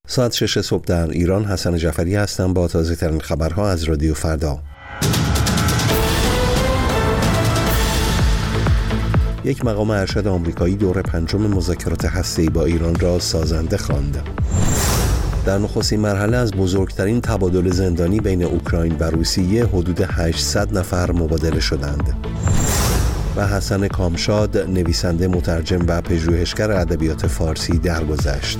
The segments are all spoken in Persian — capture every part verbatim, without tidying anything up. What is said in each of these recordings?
ساعت شش صبح در ایران. حسن جعفری هستم با تازه ترین خبرها از رادیو فردا. یک مقام ارشد آمریکایی دور پنجم مذاکرات هسته‌ای با ایران را سازنده خواند. در نخستین مرحله از بزرگترین تبادل زندانی بین اوکراین و روسیه حدود هشتصد نفر مبادله شدند. و حسن کامشاد، نویسنده، مترجم و پژوهشگر ادبیات فارسی درگذشت.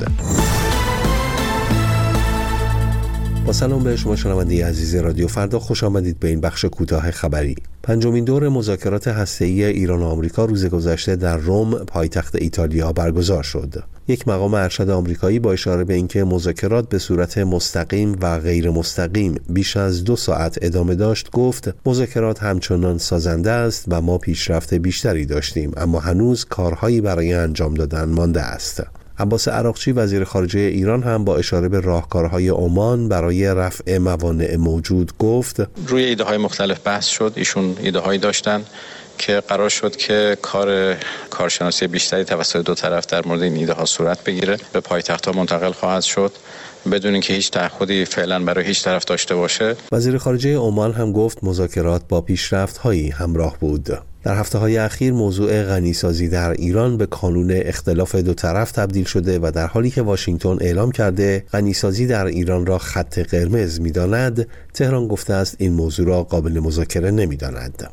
با سلام به شما شنونده عزیز رادیو فردا، خوش آمدید به این بخش کوتاه خبری. پنجمین دور مذاکرات هسته‌ای ایران و آمریکا روز گذشته در روم، پایتخت ایتالیا برگزار شد. یک مقام ارشد آمریکایی با اشاره به اینکه مذاکرات به صورت مستقیم و غیر مستقیم بیش از دو ساعت ادامه داشت، گفت مذاکرات همچنان سازنده است و ما پیشرفت بیشتری داشتیم، اما هنوز کارهایی برای انجام دادن مانده است. عباس عراقچی وزیر خارجه ایران هم با اشاره به راهکارهای عمان برای رفع موانع موجود گفت روی ایده های مختلف بحث شد. ایشون ایده هایی داشتن که قرار شد که کار کارشناسی بیشتری توسط دو طرف در مورد این ایده ها صورت بگیره، به پایتخت ها منتقل خواهد شد بدون اینکه هیچ تعهدی فعلا برای هیچ طرف داشته باشه. وزیر خارجه عمان هم گفت مذاکرات با پیشرفت‌هایی همراه بود. در هفته‌های اخیر موضوع غنیسازی در ایران به کانون اختلاف دو طرف تبدیل شده و در حالی که واشنگتن اعلام کرده غنیسازی در ایران را خط قرمز می‌داند، تهران گفته است این موضوع را قابل مذاکره نمی‌داند.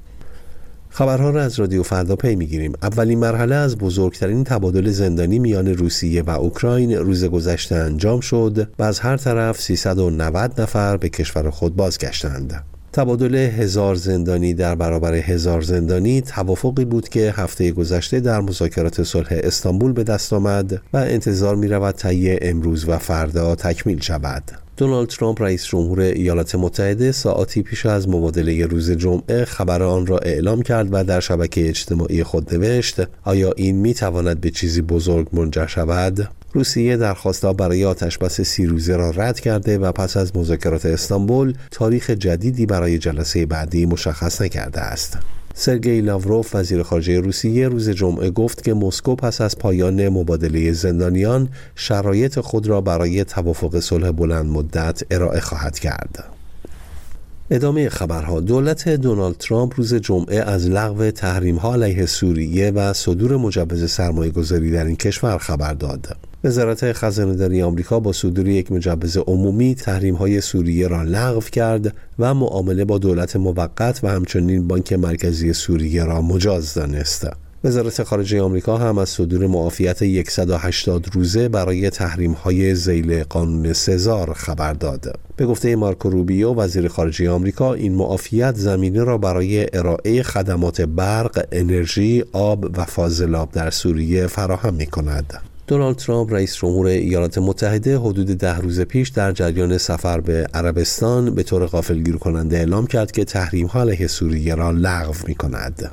خبرها را از رادیو فردا پی می‌گیریم. اولین مرحله از بزرگترین تبادل زندانی میان روسیه و اوکراین روز گذشته انجام شد و از هر طرف سیصد و نود نفر به کشور خود بازگشتند. تبادل هزار زندانی در برابر هزار زندانی توافقی بود که هفته گذشته در مذاکرات صلح استانبول به دست آمد و انتظار می‌رود طی امروز و فردا تکمیل شود. دونالد ترامپ رئیس جمهور ایالات متحده ساعاتی پیش از مبادله روز جمعه خبر آن را اعلام کرد و در شبکه اجتماعی خود نوشت: آیا این می‌تواند به چیزی بزرگ منجر شود؟ روسیه درخواست‌ها برای آتشبس سی روزه را رد کرده و پس از مذاکرات استانبول تاریخ جدیدی برای جلسه بعدی مشخص نکرده است. سرگئی لاوروف وزیر خارجه روسیه روز جمعه گفت که مسکو پس از پایان مبادله زندانیان شرایط خود را برای توافق صلح بلند مدت ارائه خواهد کرد. ادامه خبرها. دولت دونالد ترامپ روز جمعه از لغو تحریم‌ها علیه سوریه و صدور مجوز سرمایه‌گذاری در این کشور خبر داد. وزارت خزانه‌داری آمریکا با صدور یک مجوز عمومی تحریم‌های سوریه را لغو کرد و معامله با دولت موقت و همچنین بانک مرکزی سوریه را مجاز دانست. وزارت خارجه آمریکا هم از صدور معافیت صد و هشتاد روزه برای تحریم‌های ذیل قانون سزار خبر داد. به گفته مارکو روبیو وزیر خارجه آمریکا، این معافیت زمینه را برای ارائه خدمات برق، انرژی، آب و فاضلاب در سوریه فراهم می‌کند. دونالد ترامپ رئیس جمهور ایالات متحده حدود ده روز پیش در جریان سفر به عربستان به طور غافلگیر کننده اعلام کرد که تحریم‌ها علیه سوریه را لغو می‌کند.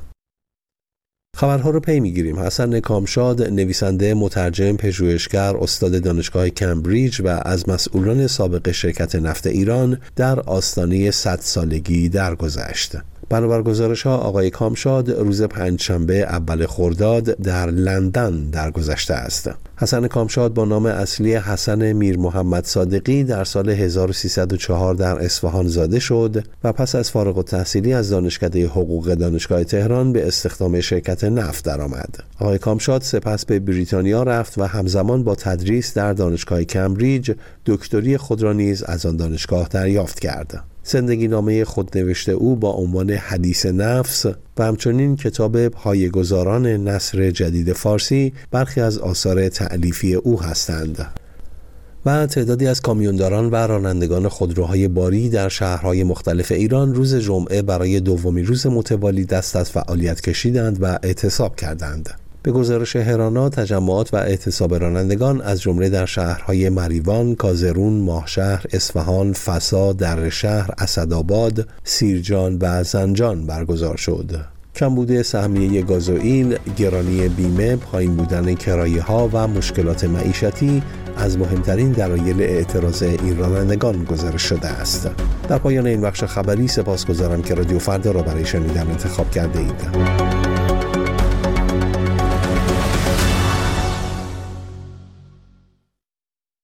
خبرها رو پی میگیریم. حسن کامشاد، نویسنده، مترجم، پژوهشگر، استاد دانشگاه کمبریج و از مسئولان سابق شرکت نفت ایران در آستانه صد سالگی درگذشت. بنابر گزارش‌ها آقای کامشاد روز پنجشنبه اول خرداد در لندن درگذشته است. حسن کامشاد با نام اصلی حسن میر محمد صادقی در سال هزار و سیصد و چهار در اصفهان زاده شد و پس از فارغ التحصیلی از دانشکده حقوق دانشگاه تهران به استخدام شرکت نفت درآمد. آقای کامشاد سپس به بریتانیا رفت و همزمان با تدریس در دانشگاه کمبریج دکتری خود را نیز از آن دانشگاه دریافت کرد. زندگی نامه خودنوشته او با عنوان حدیث نفس و همچنین کتاب پایه‌گذاران نثر جدید فارسی برخی از آثار تألیفی او هستند. و تعدادی از کامیونداران و رانندگان خودروهای باری در شهرهای مختلف ایران روز جمعه برای دومین روز متوالی دست از فعالیت کشیدند و اعتصاب کردند. به گزارش هرانا، تجمعات و اعتصاب رانندگان از جمله در شهرهای مریوان، کازرون، ماهشهر، اصفهان، فسا، درشهر، اسدآباد، سیرجان و زنجان برگزار شد. کمبود سهمیه گازوئیل، گرانی بیمه، پایین بودن کرایه‌ها و مشکلات معیشتی از مهمترین دلایل اعتراض این رانندگان گزارش شده است. در پایان این بخش خبری سپاسگزارم که رادیو فردا را برای شنیدن انتخاب کرده اید.